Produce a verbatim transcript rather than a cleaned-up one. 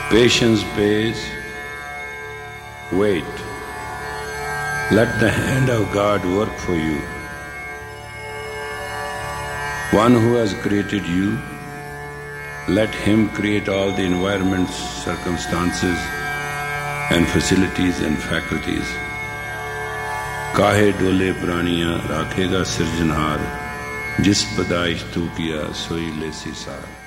Patience pays. Wait. Let the hand of God work for you. One who has created you, let him create all the environments, circumstances, and facilities and faculties. काहे डोले प्राणियां राखेगा सिरजनहार, जिस पदाइश तू किया सोई ले सिसार।